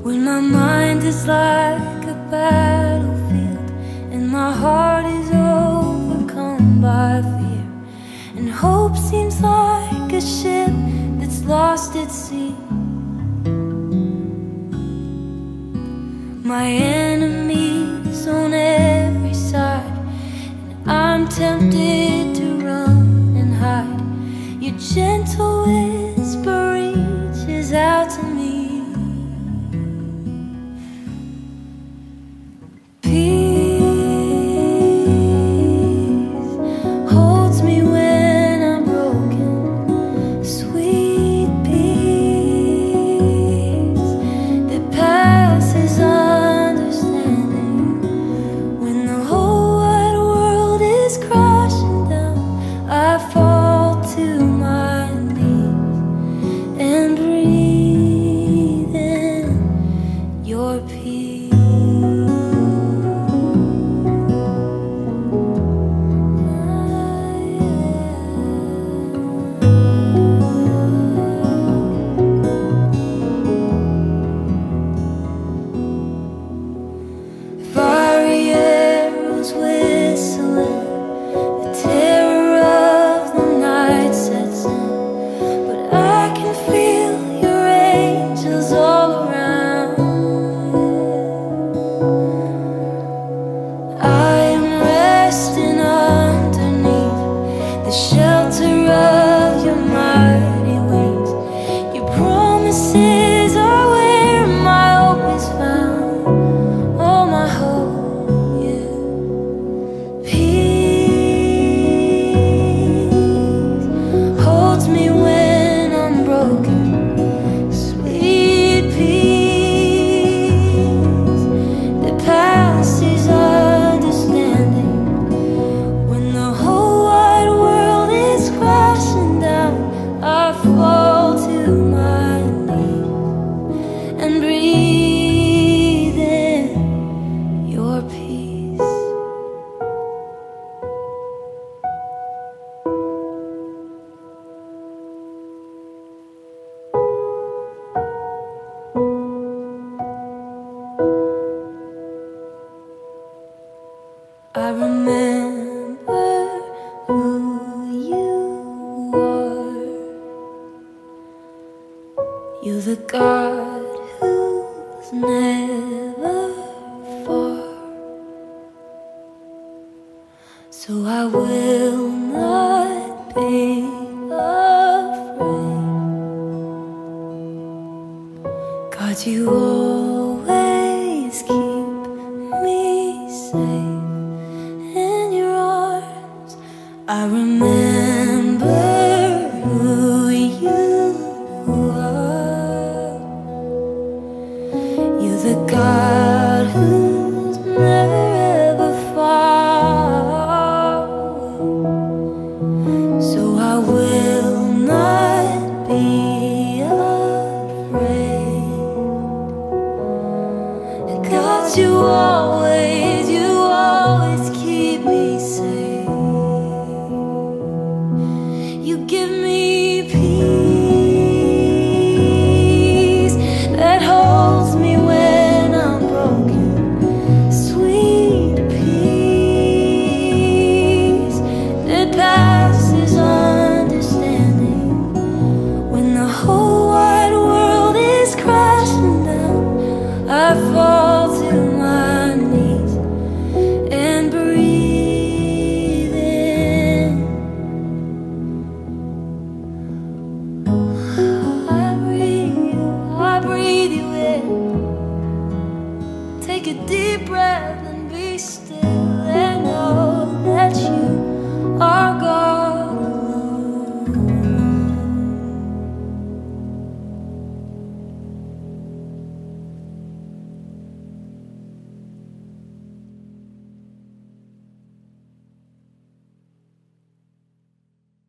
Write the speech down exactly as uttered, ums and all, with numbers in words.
When my mind is like a battlefield and my heart is overcome by fear, and hope seems like a ship that's lost at sea. My enemies on every side, and I'm tempted to run and hide. Your gentle whisper reaches out to me. I remember who you are. You're the God who's never far. So I will not be afraid. God, you always keep me safe. I remember who you are. You're the God who's never ever far. So I will not be afraid. God, you are.